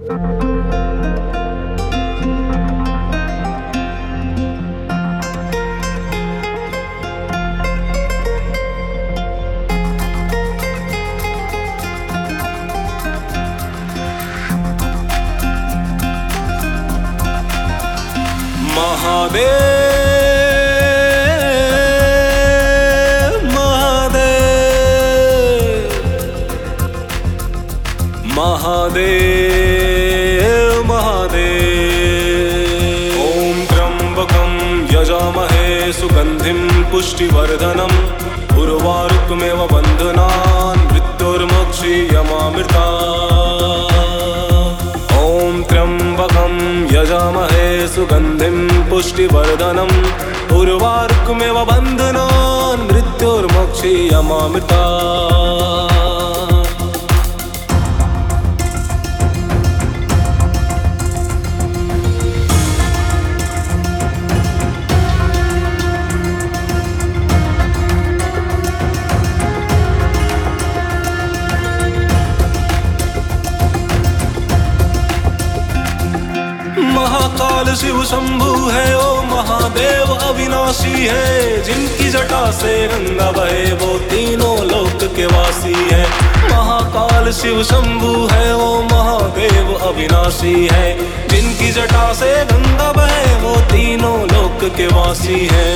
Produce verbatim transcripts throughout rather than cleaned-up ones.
महादेव महादेव महादेव महादेव। ओम त्र्यंबकं यजामहे सुगंधिं पुष्टिवर्धनम् उर्वारुकमेव बन्धनान् मृत्योर्मोक्षयमामृतात्। ओम त्र्यंबकं यजामहे सुगंधिं पुष्टिवर्धनम् उर्वारुकमेव बन्धनान् मृत्योर्मोक्षयमामृतात्। महाकाल शिव शंभु है, ओ महादेव अविनाशी है। जिनकी जटा से गंगा बहे वो तीनों लोक के वासी है। महाकाल शिव शंभु है, ओ महादेव अविनाशी है। जिनकी जटा से गंगा बहे वो तीनों लोक के वासी है।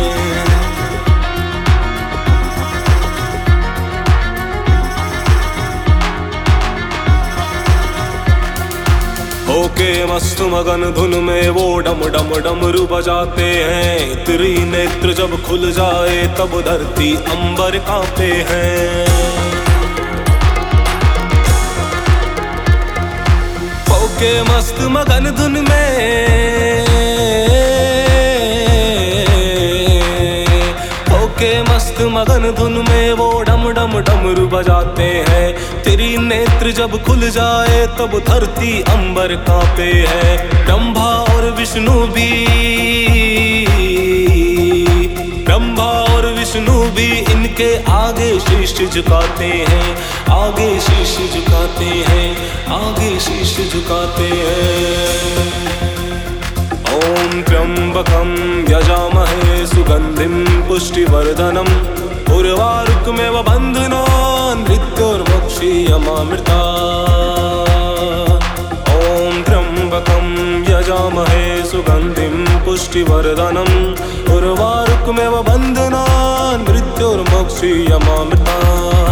ओके मस्त मगन धुन में वो डम डम डमरू बजाते हैं। त्रिनेत्र जब खुल जाए तब धरती अंबर कांपते हैं। ओके मस्त मगन धुन में ओके मस्त मगन धुन में वो डम डम डमरू बजाते हैं। त्रिनेत्र जब खुल जाए तब धरती अंबर कांपते हैं। ब्रह्मा और विष्णु भी ब्रह्मा और विष्णु भी इनके आगे शीश झुकाते हैं। आगे शीश झुकाते हैं आगे शीश झुकाते हैं। ओम त्र्यंबकं यजामहे सुगंधिं पुष्टिवर्धनम् उर्वारुकमेव बन्धनान् मृत्योर्मोक्षयमामृतात्। ओम त्र्यंबकं यजामहे सुगंधिं पुष्टिवर्धनम् उर्वारुकमेव बन्धनान् मृत्योर्मोक्षयमामृतात्।